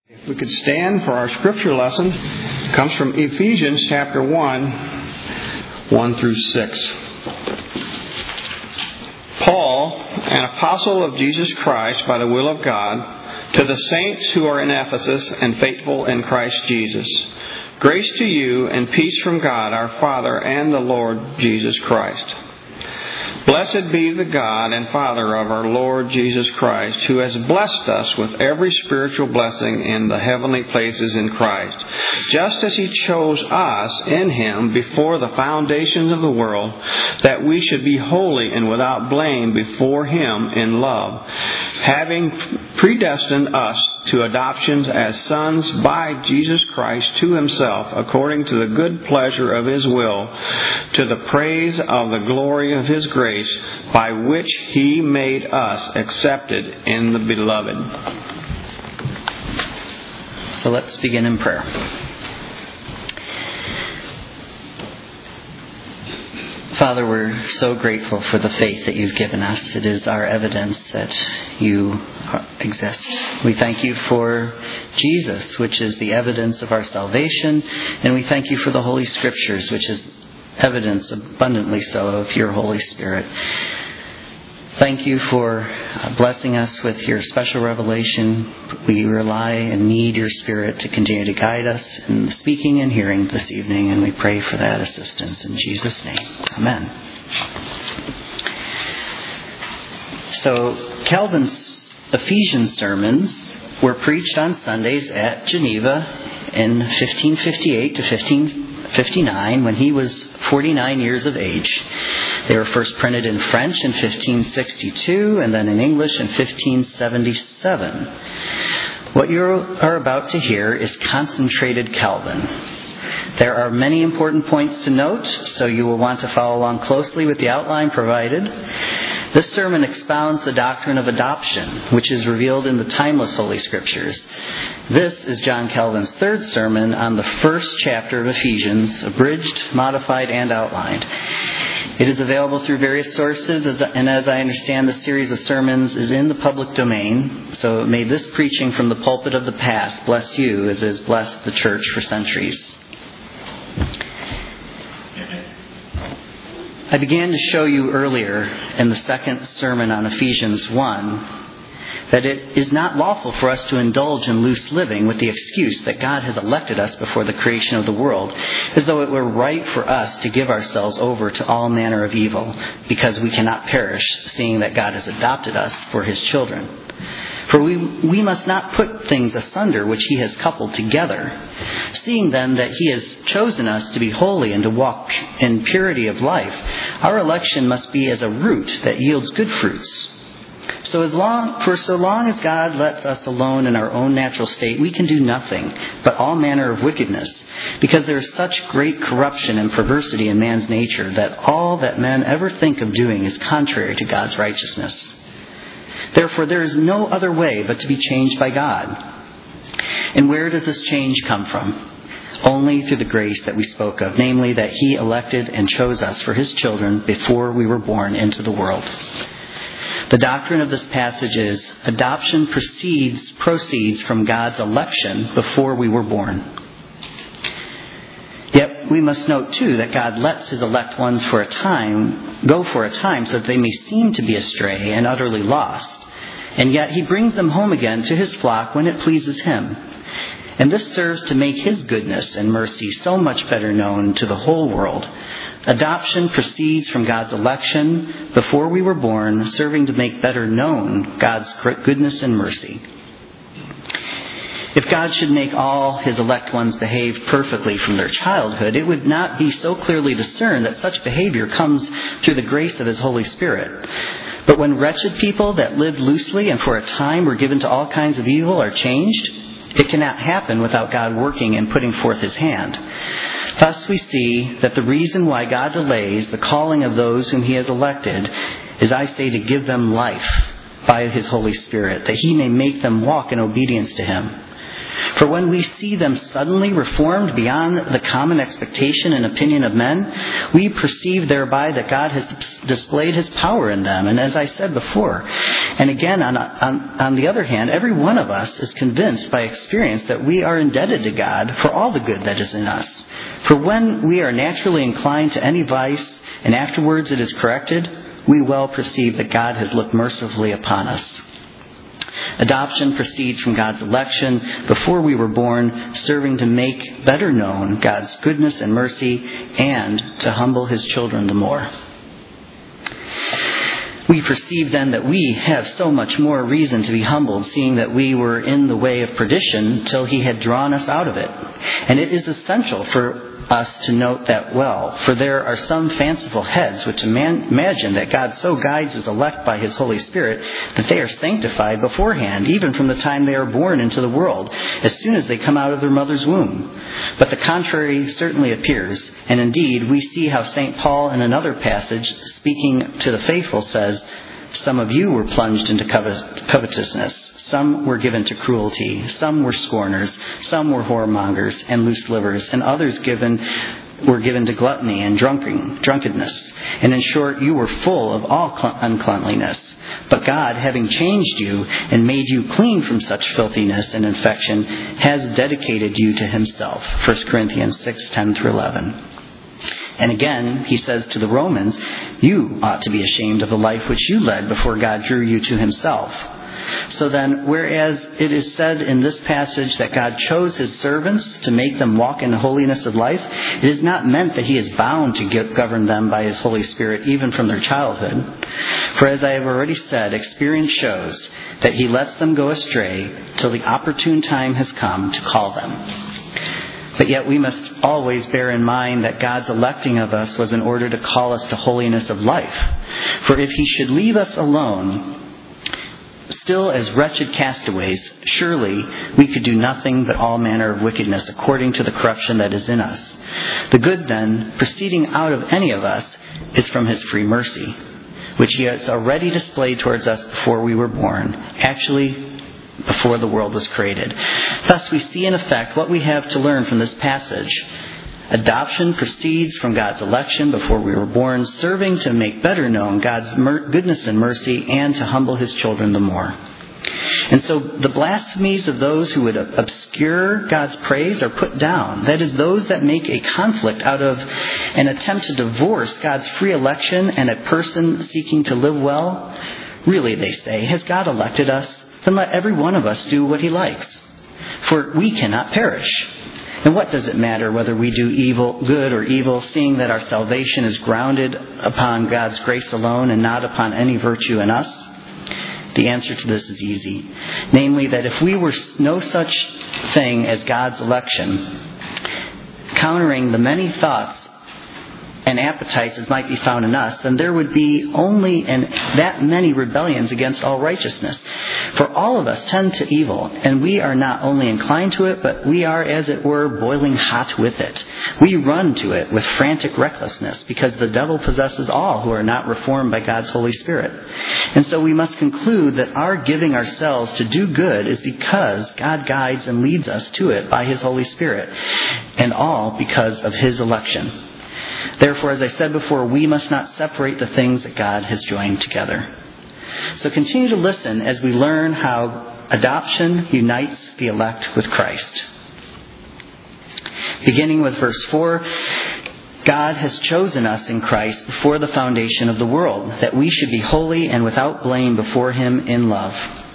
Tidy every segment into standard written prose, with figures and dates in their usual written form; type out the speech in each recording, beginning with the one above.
If we could stand for our scripture lesson, it comes from Ephesians chapter 1, 1 through 6. Paul, an apostle of Jesus Christ by the will of God, to the saints who are in Ephesus and faithful in Christ Jesus. Grace to you and peace from God our Father and the Lord Jesus Christ. Blessed be the God and Father of our Lord Jesus Christ, who has blessed us with every spiritual blessing in the heavenly places in Christ, just as He chose us in Him before the foundations of the world, that we should be holy and without blame before Him in love, having predestined us to adoption as sons by Jesus Christ to Himself, according to the good pleasure of His will, to the praise of the glory of His grace, by which He made us accepted in the Beloved. So let's begin in prayer. Father, we're so grateful for the faith that You've given us. It is our evidence that You exist. We thank You for Jesus, which is the evidence of our salvation, and we thank You for the Holy Scriptures, which is evidence abundantly so of Your Holy Spirit. Thank You for blessing us with Your special revelation. We rely and need Your Spirit to continue to guide us in the speaking and hearing this evening, and we pray for that assistance in Jesus' name. Amen. So, Calvin's Ephesians sermons were preached on Sundays at Geneva in 1558 to 1559 when he was 49 years of age. They were first printed in French in 1562 and then in English in 1577. What you are about to hear is concentrated Calvin. There are many important points to note, so you will want to follow along closely with the outline provided. This sermon expounds the doctrine of adoption, which is revealed in the timeless Holy Scriptures. This is John Calvin's third sermon on the first chapter of Ephesians, abridged, modified, and outlined. It is available through various sources, and as I understand, the series of sermons is in the public domain. So may this preaching from the pulpit of the past bless you as it has blessed the church for centuries. I began to show you earlier in the second sermon on Ephesians 1 that it is not lawful for us to indulge in loose living with the excuse that God has elected us before the creation of the world, as though it were right for us to give ourselves over to all manner of evil, because we cannot perish, seeing that God has adopted us for His children. For we must not put things asunder which He has coupled together. Seeing then that He has chosen us to be holy and to walk in purity of life, our election must be as a root that yields good fruits. So long as God lets us alone in our own natural state, we can do nothing but all manner of wickedness, because there is such great corruption and perversity in man's nature that all that men ever think of doing is contrary to God's righteousness. Therefore, there is no other way but to be changed by God. And where does this change come from? Only through the grace that we spoke of, namely that He elected and chose us for His children before we were born into the world. The doctrine of this passage is adoption proceeds from God's election before we were born. Yet we must note too that God lets His elect ones go for a time so that they may seem to be astray and utterly lost. And yet He brings them home again to His flock when it pleases Him. And this serves to make His goodness and mercy so much better known to the whole world. Adoption proceeds from God's election before we were born, serving to make better known God's goodness and mercy. If God should make all His elect ones behave perfectly from their childhood, it would not be so clearly discerned that such behavior comes through the grace of His Holy Spirit. But when wretched people that lived loosely and for a time were given to all kinds of evil are changed, it cannot happen without God working and putting forth His hand. Thus we see that the reason why God delays the calling of those whom He has elected is, I say, to give them life by His Holy Spirit, that He may make them walk in obedience to Him. For when we see them suddenly reformed beyond the common expectation and opinion of men, we perceive thereby that God has displayed his power in them. And as I said before, and again, on the other hand, every one of us is convinced by experience that we are indebted to God for all the good that is in us. For when we are naturally inclined to any vice, and afterwards it is corrected, we well perceive that God has looked mercifully upon us. Adoption proceeds from God's election before we were born, serving to make better known God's goodness and mercy and to humble his children the more. We perceive then that we have so much more reason to be humbled, seeing that we were in the way of perdition till he had drawn us out of it. And it is essential for us to note that well, for there are some fanciful heads which imagine that God so guides his elect by his Holy Spirit that they are sanctified beforehand, even from the time they are born into the world, as soon as they come out of their mother's womb. But the contrary certainly appears, and indeed we see how St. Paul in another passage, speaking to the faithful, says, "Some of you were plunged into covetousness. Some were given to cruelty, some were scorners, some were whoremongers and loose livers, and others were given to gluttony and drunkenness. And in short, you were full of all uncleanliness. But God, having changed you and made you clean from such filthiness and infection, has dedicated you to himself." 1 Corinthians 6:10-11. And again, he says to the Romans, "You ought to be ashamed of the life which you led before God drew you to himself." So then, whereas it is said in this passage that God chose his servants to make them walk in the holiness of life, it is not meant that he is bound to govern them by his Holy Spirit even from their childhood. For as I have already said, experience shows that he lets them go astray till the opportune time has come to call them. But yet we must always bear in mind that God's electing of us was in order to call us to holiness of life. For if he should leave us alone, still as wretched castaways, surely we could do nothing but all manner of wickedness according to the corruption that is in us. The good then, proceeding out of any of us, is from his free mercy, which he has already displayed towards us before we were born, actually before the world was created. Thus we see in effect what we have to learn from this passage. Adoption proceeds from God's election before we were born, serving to make better known God's goodness and mercy and to humble his children the more. And so the blasphemies of those who would obscure God's praise are put down. That is, those that make a conflict out of an attempt to divorce God's free election and a person seeking to live well. Really, they say, has God elected us? Then let every one of us do what he likes. For we cannot perish. And what does it matter whether we do good or evil, seeing that our salvation is grounded upon God's grace alone and not upon any virtue in us? The answer to this is easy. Namely, that if we were no such thing as God's election, countering the many thoughts and appetites as might be found in us, then there would be only that many rebellions against all righteousness. For all of us tend to evil, and we are not only inclined to it, but we are, as it were, boiling hot with it. We run to it with frantic recklessness, because the devil possesses all who are not reformed by God's Holy Spirit. And so we must conclude that our giving ourselves to do good is because God guides and leads us to it by his Holy Spirit, and all because of his election. Therefore, as I said before, we must not separate the things that God has joined together. So continue to listen as we learn how adoption unites the elect with Christ. Beginning with verse 4, God has chosen us in Christ before the foundation of the world, that we should be holy and without blame before him in love.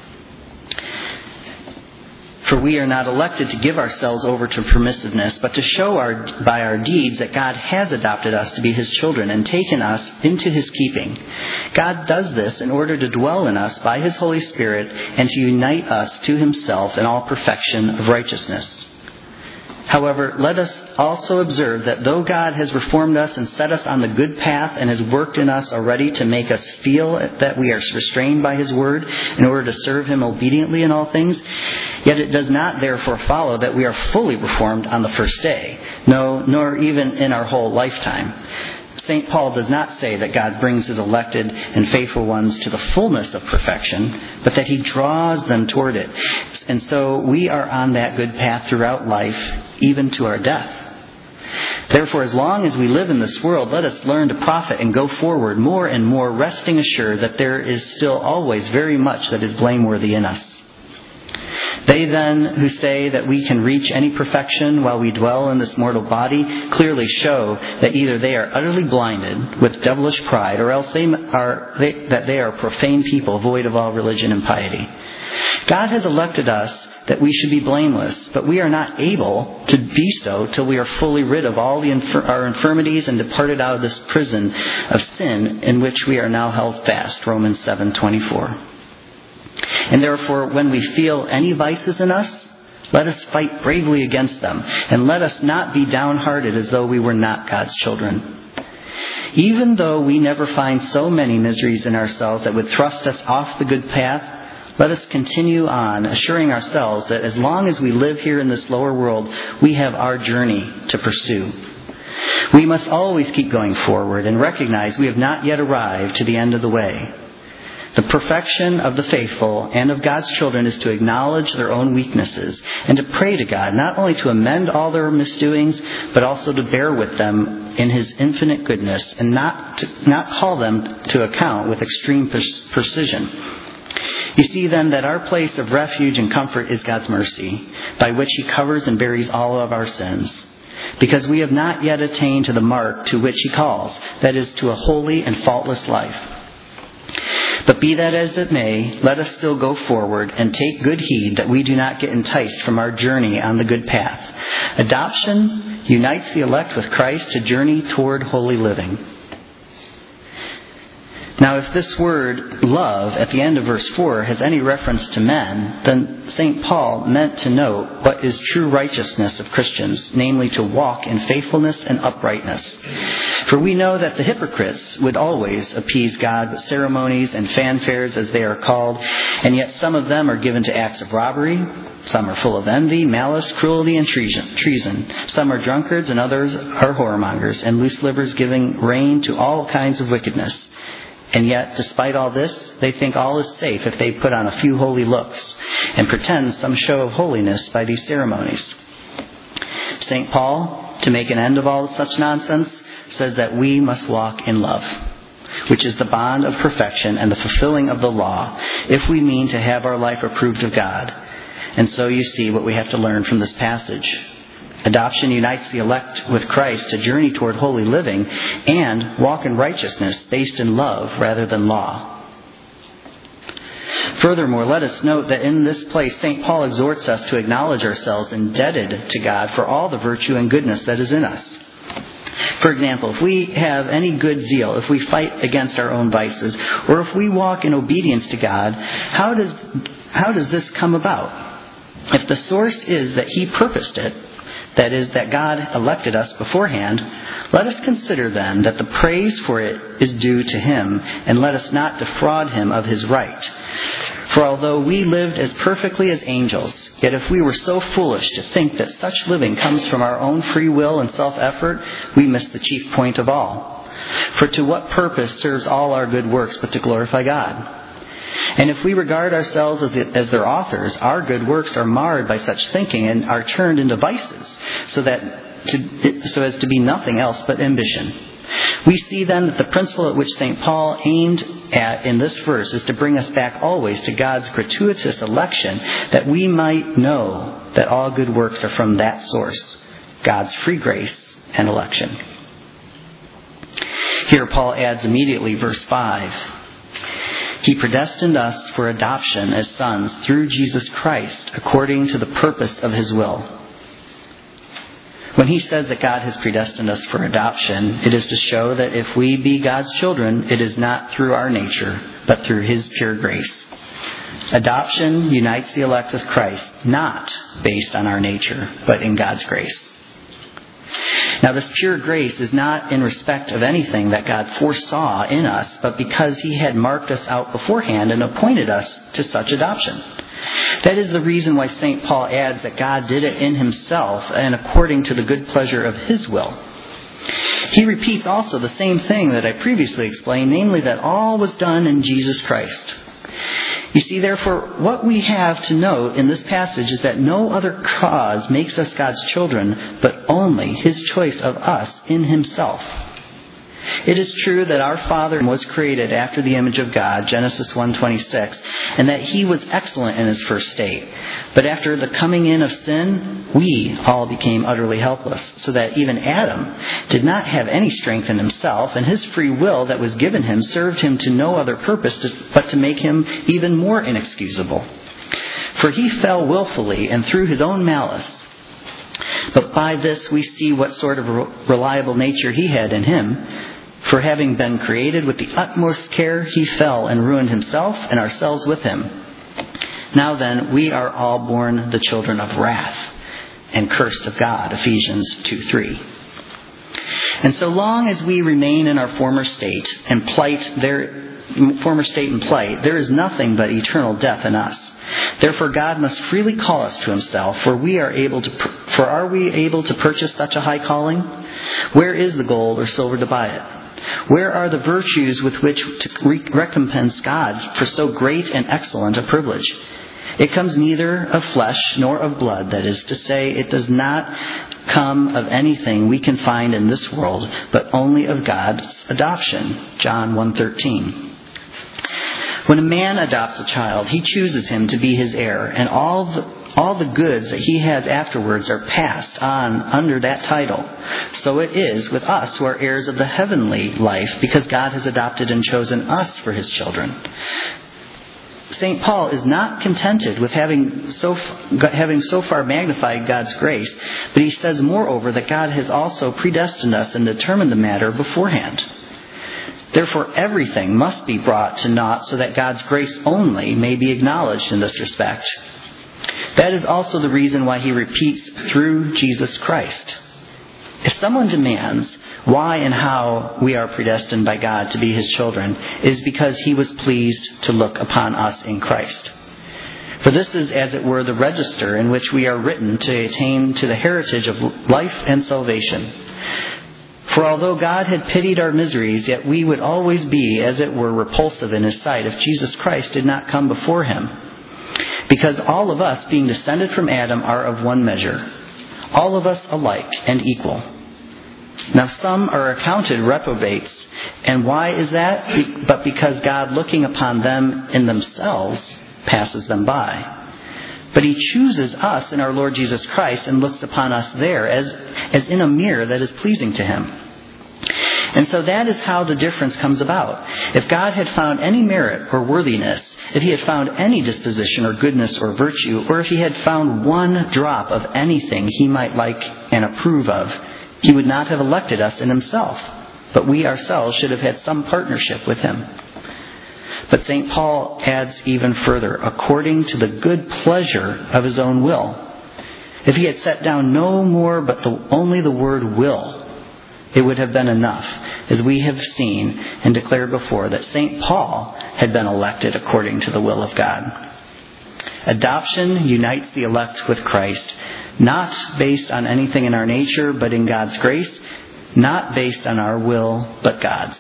For we are not elected to give ourselves over to permissiveness, but to show by our deeds that God has adopted us to be his children and taken us into his keeping. God does this in order to dwell in us by his Holy Spirit and to unite us to himself in all perfection of righteousness. However, let us also observe that though God has reformed us and set us on the good path and has worked in us already to make us feel that we are restrained by his word in order to serve him obediently in all things, yet it does not therefore follow that we are fully reformed on the first day, no, nor even in our whole lifetime. St. Paul does not say that God brings his elected and faithful ones to the fullness of perfection, but that he draws them toward it. And so we are on that good path throughout life, even to our death. Therefore, as long as we live in this world, let us learn to profit and go forward more and more, resting assured that there is still always very much that is blameworthy in us. They then who say that we can reach any perfection while we dwell in this mortal body clearly show that either they are utterly blinded with devilish pride, or else they are profane people void of all religion and piety. God has elected us that we should be blameless, but we are not able to be so till we are fully rid of all our infirmities and departed out of this prison of sin in which we are now held fast. Romans 7:24. And therefore, when we feel any vices in us, let us fight bravely against them, and let us not be downhearted as though we were not God's children. Even though we never find so many miseries in ourselves that would thrust us off the good path, let us continue on, assuring ourselves that as long as we live here in this lower world, we have our journey to pursue. We must always keep going forward and recognize we have not yet arrived to the end of the way. The perfection of the faithful and of God's children is to acknowledge their own weaknesses and to pray to God, not only to amend all their misdoings, but also to bear with them in His infinite goodness and not call them to account with extreme precision. You see then that our place of refuge and comfort is God's mercy, by which He covers and buries all of our sins, because we have not yet attained to the mark to which He calls, that is, to a holy and faultless life. But be that as it may, let us still go forward and take good heed that we do not get enticed from our journey on the good path. Adoption unites the elect with Christ to journey toward holy living. Now, if this word love at the end of verse 4 has any reference to men, then St. Paul meant to note what is true righteousness of Christians, namely to walk in faithfulness and uprightness. For we know that the hypocrites would always appease God with ceremonies and fanfares, as they are called, and yet some of them are given to acts of robbery, some are full of envy, malice, cruelty, and treason. Some are drunkards, and others are whoremongers and loose livers, giving rein to all kinds of wickedness. And yet, despite all this, they think all is safe if they put on a few holy looks and pretend some show of holiness by these ceremonies. St. Paul, to make an end of all such nonsense, says that we must walk in love, which is the bond of perfection and the fulfilling of the law, if we mean to have our life approved of God. And so you see what we have to learn from this passage. Adoption unites the elect with Christ to journey toward holy living and walk in righteousness based in love rather than law. Furthermore, let us note that in this place, St. Paul exhorts us to acknowledge ourselves indebted to God for all the virtue and goodness that is in us. For example, if we have any good zeal, if we fight against our own vices, or if we walk in obedience to God, how does this come about? If the source is that He purposed it, that is, that God elected us beforehand, let us consider then that the praise for it is due to Him, and let us not defraud Him of His right. For although we lived as perfectly as angels, yet if we were so foolish to think that such living comes from our own free will and self-effort, we miss the chief point of all. For to what purpose serves all our good works but to glorify God? And if we regard ourselves as their authors, our good works are marred by such thinking and are turned into vices, so as to be nothing else but ambition. We see then that the principle at which St. Paul aimed at in this verse is to bring us back always to God's gratuitous election, that we might know that all good works are from that source, God's free grace and election. Here Paul adds immediately verse 5. He predestined us for adoption as sons through Jesus Christ, according to the purpose of His will. When he says that God has predestined us for adoption, it is to show that if we be God's children, it is not through our nature, but through His pure grace. Adoption unites the elect with Christ, not based on our nature, but in God's grace. Now, this pure grace is not in respect of anything that God foresaw in us, but because He had marked us out beforehand and appointed us to such adoption. That is the reason why St. Paul adds that God did it in Himself and according to the good pleasure of His will. He repeats also the same thing that I previously explained, namely that all was done in Jesus Christ. You see, therefore, what we have to note in this passage is that no other cause makes us God's children, but only His choice of us in Himself. It is true that our Father was created after the image of God, Genesis 1:26, and that He was excellent in His first state. But after the coming in of sin, we all became utterly helpless, so that even Adam did not have any strength in himself, and his free will that was given him served him to no other purpose but to make him even more inexcusable. For he fell willfully and through his own malice. But by this we see what sort of reliable nature he had in him. For having been created with the utmost care, he fell and ruined himself and ourselves with him. Now then, we are all born the children of wrath and cursed of God, Ephesians 2:3. And so long as we remain in our former state and plight, there is nothing but eternal death in us. Therefore, God must freely call us to Himself, for are we able to purchase such a high calling? Where is the gold or silver to buy it? Where are the virtues with which to recompense God for so great and excellent a privilege? It comes neither of flesh nor of blood, that is to say, it does not come of anything we can find in this world, but only of God's adoption, John 1:13. When a man adopts a child, he chooses him to be his heir, and all the goods that he has afterwards are passed on under that title. So it is with us who are heirs of the heavenly life, because God has adopted and chosen us for His children. St. Paul is not contented with having so far magnified God's grace, but he says, moreover, that God has also predestined us and determined the matter beforehand. Therefore, everything must be brought to naught so that God's grace only may be acknowledged in this respect. That is also the reason why he repeats through Jesus Christ. If someone demands why and how we are predestined by God to be His children, it is because He was pleased to look upon us in Christ. For this is, as it were, the register in which we are written to attain to the heritage of life and salvation. For although God had pitied our miseries, yet we would always be, as it were, repulsive in His sight if Jesus Christ did not come before Him. Because all of us, being descended from Adam, are of one measure, all of us alike and equal. Now some are accounted reprobates, and why is that? But because God, looking upon them in themselves, passes them by. But He chooses us in our Lord Jesus Christ and looks upon us there as in a mirror that is pleasing to Him. And so that is how the difference comes about. If God had found any merit or worthiness, if He had found any disposition or goodness or virtue, or if He had found one drop of anything He might like and approve of, He would not have elected us in Himself, but we ourselves should have had some partnership with Him. But St. Paul adds even further, according to the good pleasure of His own will. If He had set down no more but only the word will, it would have been enough, as we have seen and declared before, that St. Paul had been elected according to the will of God. Adoption unites the elect with Christ, not based on anything in our nature, but in God's grace, not based on our will, but God's.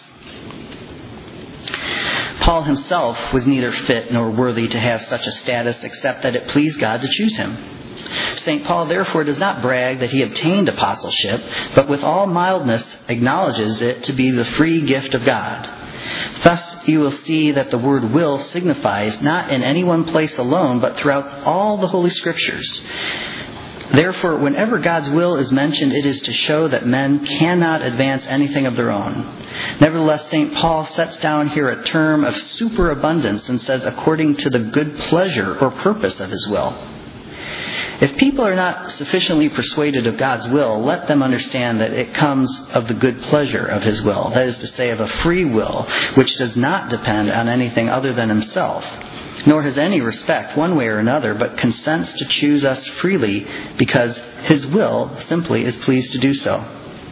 Paul himself was neither fit nor worthy to have such a status, except that it pleased God to choose him. St. Paul therefore does not brag that he obtained apostleship, but with all mildness acknowledges it to be the free gift of God. Thus you will see that the word will signifies not in any one place alone, but throughout all the Holy Scriptures. Therefore, whenever God's will is mentioned, it is to show that men cannot advance anything of their own. Nevertheless, St. Paul sets down here a term of superabundance and says, according to the good pleasure or purpose of His will. If people are not sufficiently persuaded of God's will, let them understand that it comes of the good pleasure of His will. That is to say, of a free will, which does not depend on anything other than Himself, nor has any respect one way or another, but consents to choose us freely because His will simply is pleased to do so.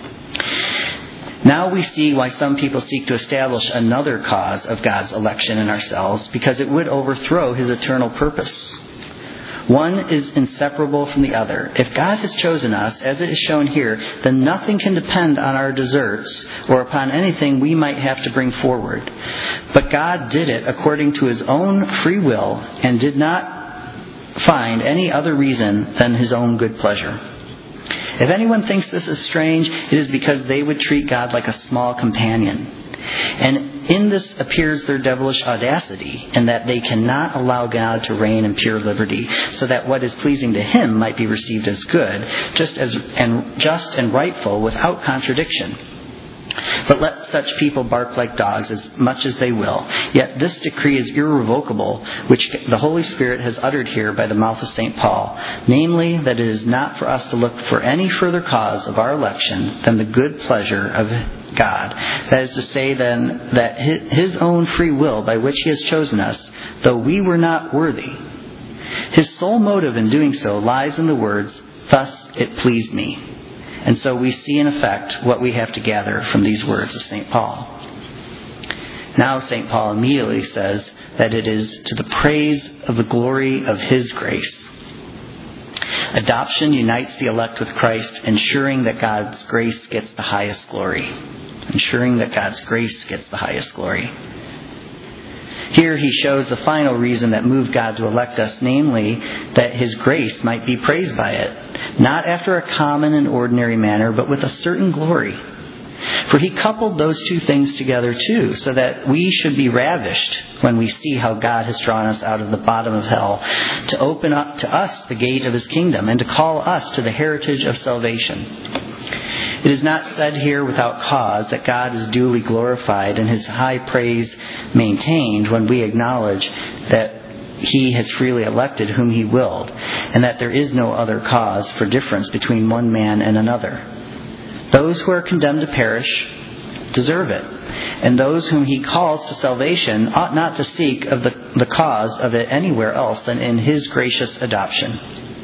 Now we see why some people seek to establish another cause of God's election in ourselves, because it would overthrow His eternal purpose. One is inseparable from the other. If God has chosen us, as it is shown here, then nothing can depend on our deserts or upon anything we might have to bring forward. But God did it according to his own free will and did not find any other reason than his own good pleasure. If anyone thinks this is strange, it is because they would treat God like a small companion. And in this appears their devilish audacity, in that they cannot allow God to reign in pure liberty, so that what is pleasing to him might be received as good, just and rightful, without contradiction. But let such people bark like dogs as much as they will. Yet this decree is irrevocable, which the Holy Spirit has uttered here by the mouth of St. Paul, namely that it is not for us to look for any further cause of our election than the good pleasure of God. That is to say, then, that his own free will by which he has chosen us, though we were not worthy. His sole motive in doing so lies in the words, "Thus it pleased me." And so we see in effect what we have to gather from these words of St. Paul. Now St. Paul immediately says that it is to the praise of the glory of his grace. Adoption unites the elect with Christ, ensuring that God's grace gets the highest glory. Ensuring that God's grace gets the highest glory. Here he shows the final reason that moved God to elect us, namely that his grace might be praised by it, not after a common and ordinary manner, but with a certain glory. For he coupled those two things together too, so that we should be ravished when we see how God has drawn us out of the bottom of hell, to open up to us the gate of his kingdom, and to call us to the heritage of salvation. It is not said here without cause that God is duly glorified and his high praise maintained when we acknowledge that he has freely elected whom he willed, and that there is no other cause for difference between one man and another. Those who are condemned to perish deserve it, and those whom he calls to salvation ought not to seek of the cause of it anywhere else than in his gracious adoption.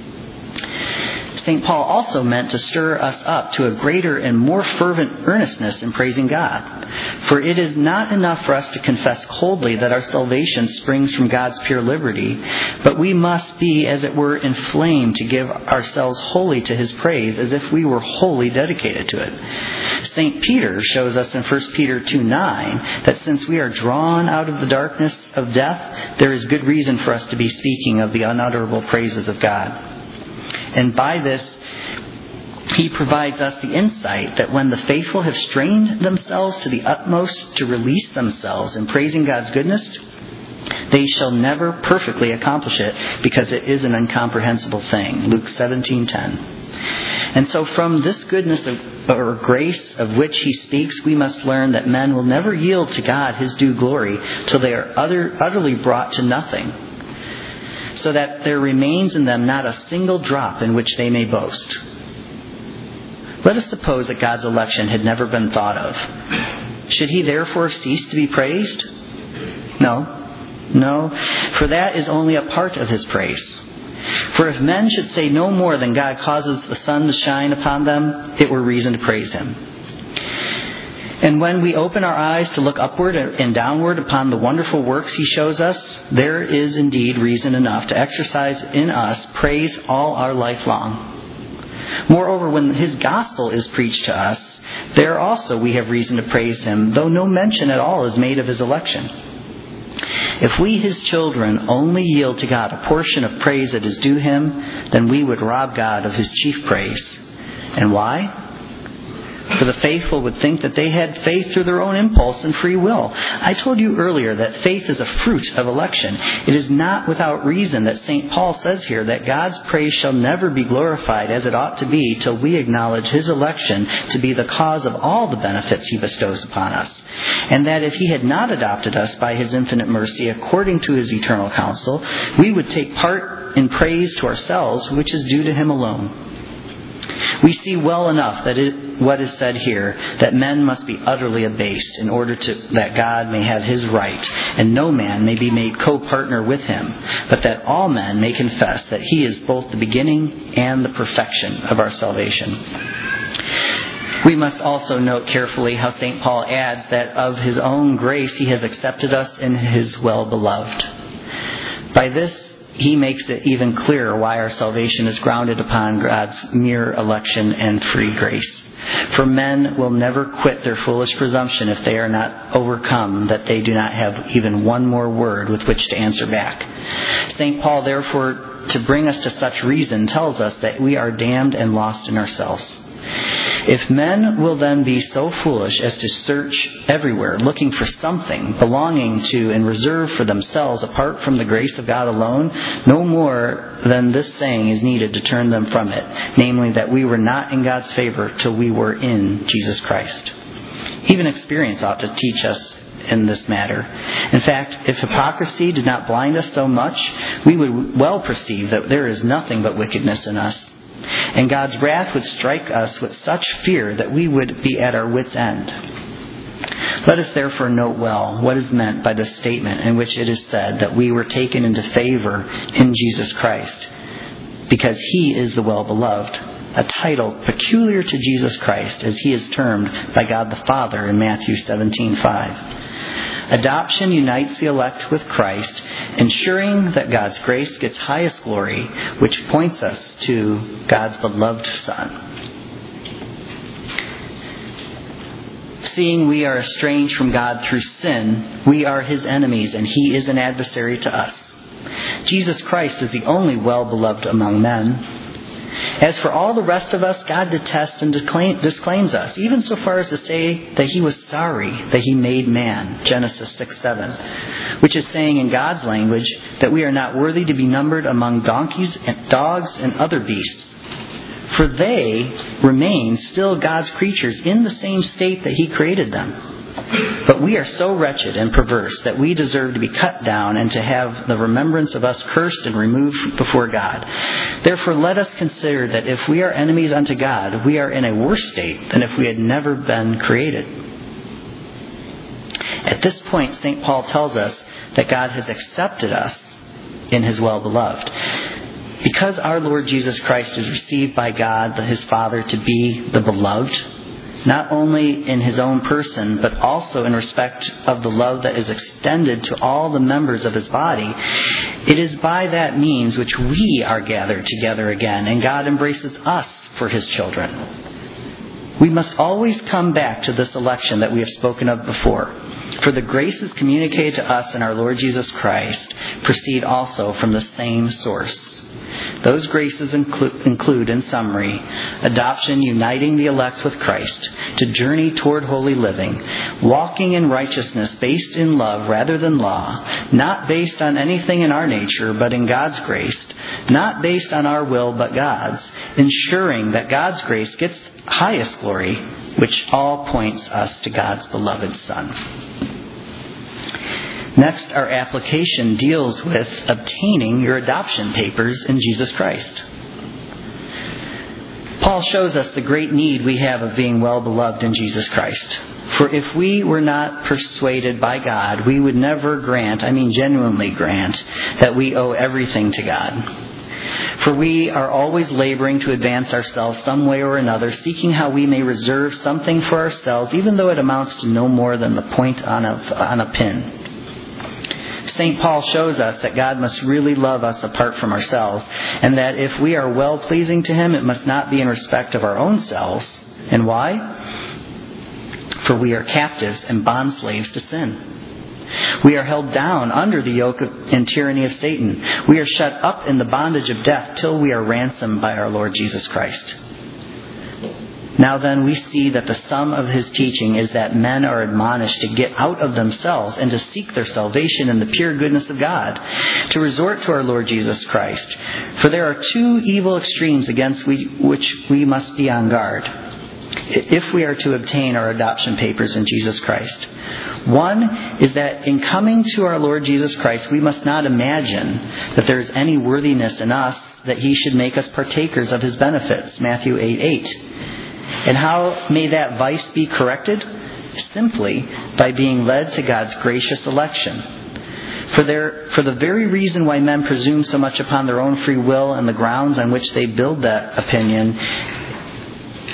St. Paul also meant to stir us up to a greater and more fervent earnestness in praising God. For it is not enough for us to confess coldly that our salvation springs from God's pure liberty, but we must be, as it were, inflamed to give ourselves wholly to his praise, as if we were wholly dedicated to it. St. Peter shows us in 1 Peter 2:9 that since we are drawn out of the darkness of death, there is good reason for us to be speaking of the unutterable praises of God. And by this, he provides us the insight that when the faithful have strained themselves to the utmost to release themselves in praising God's goodness, they shall never perfectly accomplish it, because it is an incomprehensible thing. Luke 17:10. And so from this goodness or grace of which he speaks, we must learn that men will never yield to God his due glory till they are utterly brought to nothing, so that there remains in them not a single drop in which they may boast. Let us suppose that God's election had never been thought of. Should he therefore cease to be praised? No, for that is only a part of his praise. For if men should say no more than God causes the sun to shine upon them, it were reason to praise him. And when we open our eyes to look upward and downward upon the wonderful works he shows us, there is indeed reason enough to exercise in us praise all our life long. Moreover, when his gospel is preached to us, there also we have reason to praise him, though no mention at all is made of his election. If we, his children, only yield to God a portion of praise that is due him, then we would rob God of his chief praise. And why? For the faithful would think that they had faith through their own impulse and free will. I told you earlier that faith is a fruit of election. It is not without reason that St. Paul says here that God's praise shall never be glorified as it ought to be till we acknowledge his election to be the cause of all the benefits he bestows upon us. And that if he had not adopted us by his infinite mercy according to his eternal counsel, we would take part in praise to ourselves, which is due to him alone. We see well enough that what is said here, that men must be utterly abased in order that God may have his right, and no man may be made co-partner with him, but that all men may confess that he is both the beginning and the perfection of our salvation. We must also note carefully how St. Paul adds that of his own grace he has accepted us in his well-beloved. By this he makes it even clearer why our salvation is grounded upon God's mere election and free grace. For men will never quit their foolish presumption if they are not overcome that they do not have even one more word with which to answer back. St. Paul, therefore, to bring us to such reason, tells us that we are damned and lost in ourselves. If men will then be so foolish as to search everywhere, looking for something belonging to and reserved for themselves apart from the grace of God alone, no more than this saying is needed to turn them from it, namely that we were not in God's favor till we were in Jesus Christ. Even experience ought to teach us in this matter. In fact, if hypocrisy did not blind us so much, we would well perceive that there is nothing but wickedness in us. And God's wrath would strike us with such fear that we would be at our wits' end. Let us therefore note well what is meant by the statement in which it is said that we were taken into favor in Jesus Christ, because He is the well-beloved, a title peculiar to Jesus Christ, as He is termed by God the Father in Matthew 17:5. Adoption unites the elect with Christ, ensuring that God's grace gets highest glory, which points us to God's beloved Son. Seeing we are estranged from God through sin, we are His enemies, and He is an adversary to us. Jesus Christ is the only well-beloved among men. As for all the rest of us, God detests and disclaims us, even so far as to say that He was sorry that He made man, Genesis 6:7, which is saying in God's language that we are not worthy to be numbered among donkeys and dogs and other beasts. For they remain still God's creatures in the same state that He created them. But we are so wretched and perverse that we deserve to be cut down and to have the remembrance of us cursed and removed before God. Therefore, let us consider that if we are enemies unto God, we are in a worse state than if we had never been created. At this point, St. Paul tells us that God has accepted us in His well-beloved. Because our Lord Jesus Christ is received by God, His Father, to be the beloved, not only in His own person, but also in respect of the love that is extended to all the members of His body, it is by that means which we are gathered together again, and God embraces us for His children. We must always come back to this election that we have spoken of before, for the graces communicated to us in our Lord Jesus Christ proceed also from the same source. Those graces include, in summary, adoption uniting the elect with Christ to journey toward holy living, walking in righteousness based in love rather than law, not based on anything in our nature but in God's grace, not based on our will but God's, ensuring that God's grace gets highest glory, which all points us to God's beloved Son. Next, our application deals with obtaining your adoption papers in Jesus Christ. Paul shows us the great need we have of being well-beloved in Jesus Christ. For if we were not persuaded by God, we would never genuinely grant, that we owe everything to God. For we are always laboring to advance ourselves some way or another, seeking how we may reserve something for ourselves, even though it amounts to no more than the point on a pin. St. Paul shows us that God must really love us apart from ourselves, and that if we are well-pleasing to Him, it must not be in respect of our own selves. And why? For we are captives and bondslaves to sin. We are held down under the yoke and tyranny of Satan. We are shut up in the bondage of death till we are ransomed by our Lord Jesus Christ. Now then, we see that the sum of his teaching is that men are admonished to get out of themselves and to seek their salvation in the pure goodness of God, to resort to our Lord Jesus Christ. For there are two evil extremes against which we must be on guard, if we are to obtain our adoption papers in Jesus Christ. One is that in coming to our Lord Jesus Christ, we must not imagine that there is any worthiness in us that He should make us partakers of His benefits, Matthew 8:8. And how may that vice be corrected? Simply by being led to God's gracious election. For the very reason why men presume so much upon their own free will and the grounds on which they build that opinion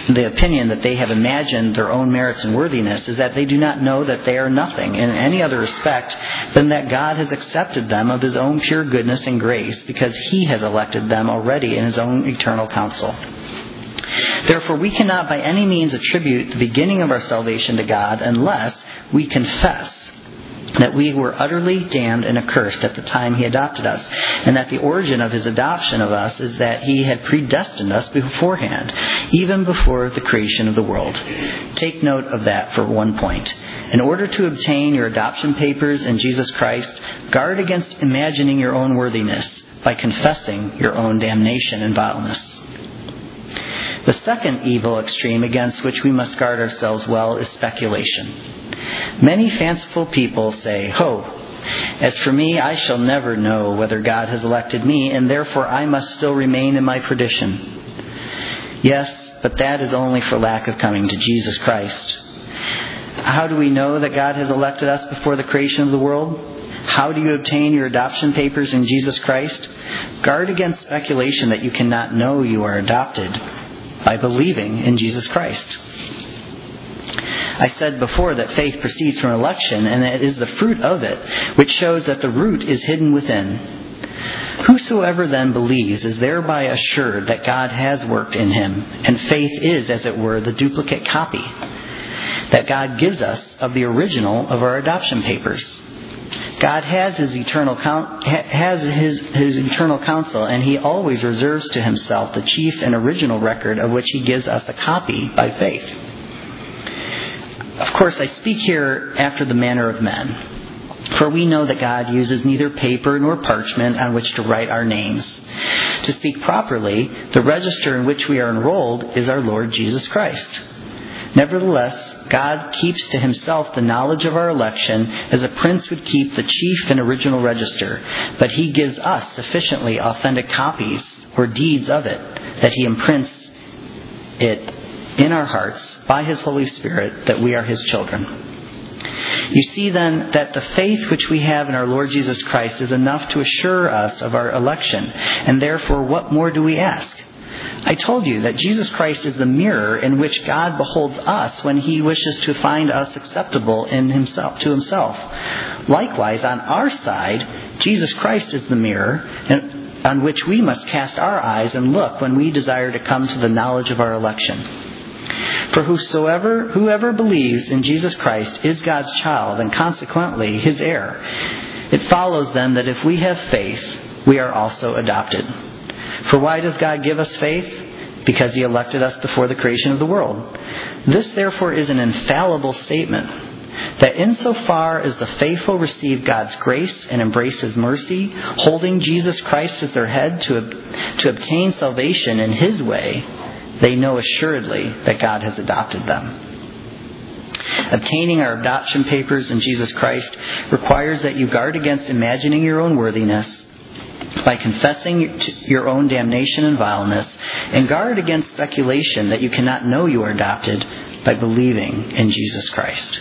the opinion that they have imagined their own merits and worthiness is that they do not know that they are nothing in any other respect than that God has accepted them of His own pure goodness and grace because He has elected them already in His own eternal counsel. Therefore, we cannot by any means attribute the beginning of our salvation to God unless we confess that we were utterly damned and accursed at the time He adopted us, and that the origin of His adoption of us is that He had predestined us beforehand, even before the creation of the world. Take note of that for one point. In order to obtain your adoption papers in Jesus Christ, guard against imagining your own worthiness by confessing your own damnation and vileness. The second evil extreme against which we must guard ourselves well is speculation. Many fanciful people say, as for me, I shall never know whether God has elected me, and therefore I must still remain in my perdition. Yes, but that is only for lack of coming to Jesus Christ. How do we know that God has elected us before the creation of the world? How do you obtain your adoption papers in Jesus Christ? Guard against speculation that you cannot know you are adopted by believing in Jesus Christ. I said before that faith proceeds from election, and it is the fruit of it which shows that the root is hidden within. Whosoever then believes is thereby assured that God has worked in him, and faith is, as it were, the duplicate copy that God gives us of the original of our adoption papers. God has His eternal counsel, and He always reserves to Himself the chief and original record of which He gives us a copy by faith. Of course, I speak here after the manner of men, for we know that God uses neither paper nor parchment on which to write our names. To speak properly, the register in which we are enrolled is our Lord Jesus Christ. Nevertheless, God keeps to Himself the knowledge of our election as a prince would keep the chief and original register, but He gives us sufficiently authentic copies or deeds of it, that He imprints it in our hearts by His Holy Spirit that we are His children. You see then that the faith which we have in our Lord Jesus Christ is enough to assure us of our election, and therefore what more do we ask? I told you that Jesus Christ is the mirror in which God beholds us when He wishes to find us acceptable in Himself to Himself. Likewise, on our side, Jesus Christ is the mirror on which we must cast our eyes and look when we desire to come to the knowledge of our election. For whoever believes in Jesus Christ is God's child, and consequently His heir. It follows then that if we have faith, we are also adopted. For why does God give us faith? Because He elected us before the creation of the world. This therefore is an infallible statement, that insofar as the faithful receive God's grace and embrace His mercy, holding Jesus Christ as their head to obtain salvation in His way, they know assuredly that God has adopted them. Obtaining our adoption papers in Jesus Christ requires that you guard against imagining your own worthiness by confessing your own damnation and vileness, and guard against speculation that you cannot know you are adopted by believing in Jesus Christ.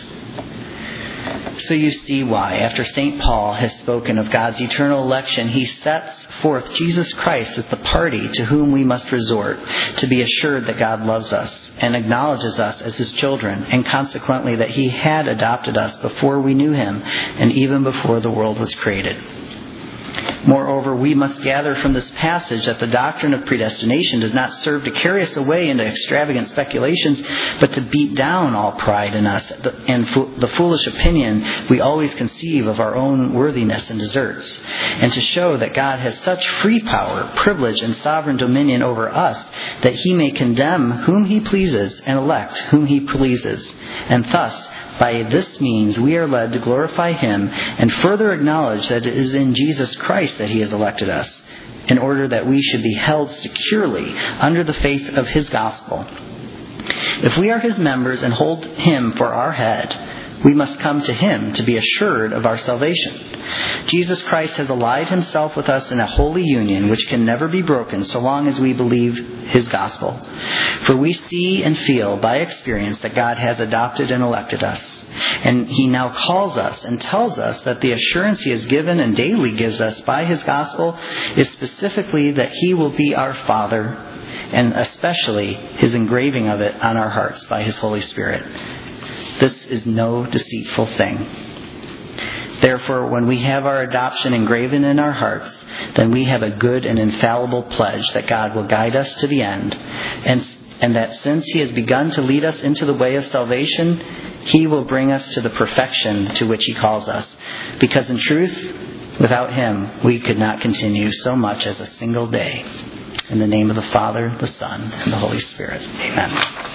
So you see why, after St. Paul has spoken of God's eternal election, he sets forth Jesus Christ as the party to whom we must resort to be assured that God loves us and acknowledges us as His children, and consequently that He had adopted us before we knew Him and even before the world was created. Moreover, we must gather from this passage that the doctrine of predestination does not serve to carry us away into extravagant speculations, but to beat down all pride in us and the foolish opinion we always conceive of our own worthiness and deserts, and to show that God has such free power, privilege, and sovereign dominion over us that He may condemn whom He pleases and elect whom He pleases, and thus by this means we are led to glorify Him and further acknowledge that it is in Jesus Christ that He has elected us, in order that we should be held securely under the faith of His gospel. If we are His members and hold Him for our head, we must come to Him to be assured of our salvation. Jesus Christ has allied Himself with us in a holy union which can never be broken so long as we believe His gospel. For we see and feel by experience that God has adopted and elected us. And He now calls us and tells us that the assurance He has given and daily gives us by His gospel is specifically that He will be our Father, and especially His engraving of it on our hearts by His Holy Spirit. This is no deceitful thing. Therefore, when we have our adoption engraven in our hearts, then we have a good and infallible pledge that God will guide us to the end, and that since He has begun to lead us into the way of salvation, He will bring us to the perfection to which He calls us. Because in truth, without Him, we could not continue so much as a single day. In the name of the Father, the Son, and the Holy Spirit. Amen.